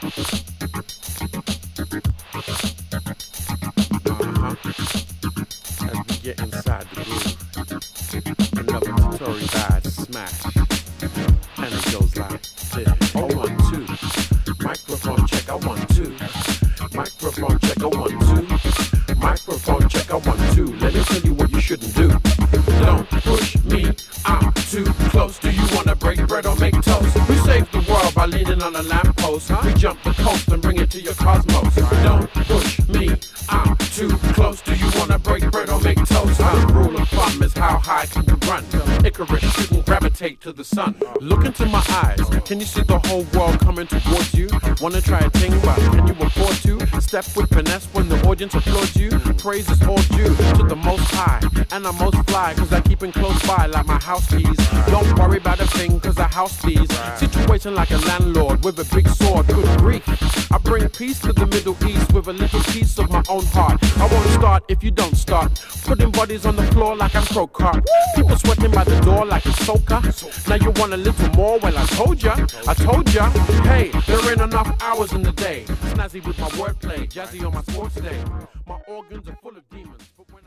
As we get inside the groove, another Tory bad smash, and it goes like this. Oh, 1, 2, microphone check. I 1, 2, microphone check. I 1, 2, microphone check. I 1, 2. Let me tell you what you shouldn't do. Don't push me. I'm too close. Do you wanna break bread or make toast? We save the world by leaning on a lamppost. We jump the coast and bring it to your cosmos. Don't push me. I'm too close. Do you wanna break bread or make toast? The rule of thumb is how high can you run? Icarus shouldn't gravitate to the sun. Look into my eyes. Can you see the whole world coming towards you? Wanna try a thing, but can you afford to? Step with finesse when the audience applauds you. Praise is all due to the most high. And I'm most fly, cause I keep it close by like my house keys. Don't worry about a thing, cause I house these. Situation like a landlord with a big sword. Good grief. I bring peace to the Middle East with a little piece of my own heart. I won't start if you don't start. Putting bodies on the floor like I'm Procart. People sweating by the door like it's soca. Now you want a little more? Well, I told ya. Hey, there ain't enough hours in the day. Snazzy with my wordplay, jazzy on my sports day. My organs are full of demons, but when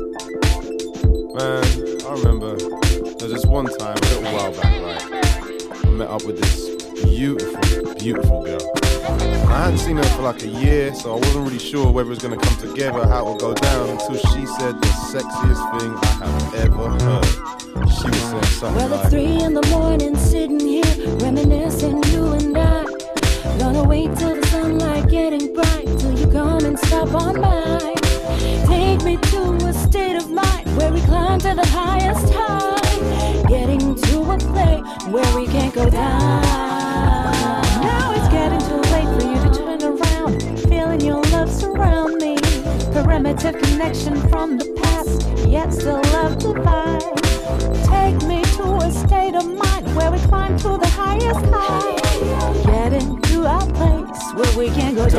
Man, I remember there was this one time, a little while back, right? I met up with this beautiful girl. I hadn't seen her for like a year, so I wasn't really sure whether it was going to come together, how it would go down, until she said the sexiest thing I have ever heard. She was saying something well, like, it's 3 in the morning, sitting here, reminiscing, you and I. Gonna wait till the sunlight getting bright, till you come and stop on by. Take me to a state of mind where we climb to the highest high, getting to a place where we can't go down. Now it's getting too late for you to turn around, feeling your love surround me. Primitive connection from the past, yet still love divine. Take me to a state of mind where we climb to the highest high, getting to a place where we can't go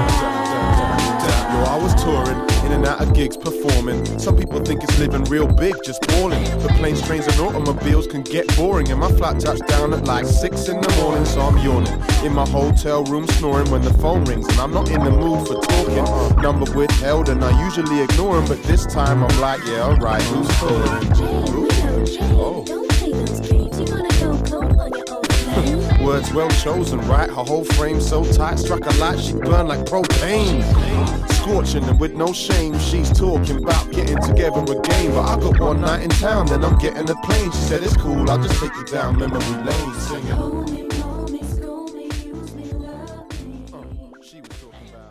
down. Yo, I was touring, in and out of gigs, performing. Some people think it's living real big, just balling. But planes, trains and automobiles can get boring. And my flight touched down at like 6 in the morning, so I'm yawning in my hotel room, snoring when the phone rings. And I'm not in the mood for talking. Number withheld and I usually ignore him, but this time I'm like, yeah, alright, who's calling? Oh. Don't play those games, you wanna go cold on your own flame. Words well chosen, right? Her whole frame so tight, struck a light, she burned like propane. Scorching and with no shame, she's talking about getting together again. But I got one night in town, then I'm getting a plane. She said it's cool, I'll just take you down memory lane, singing. Hold me, school me, use me, love me. She was talking about.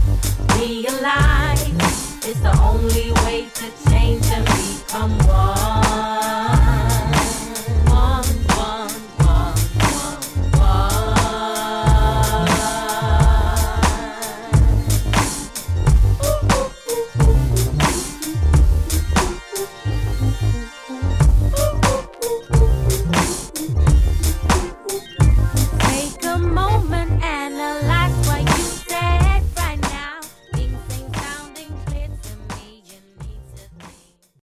It's the only way to change and become one.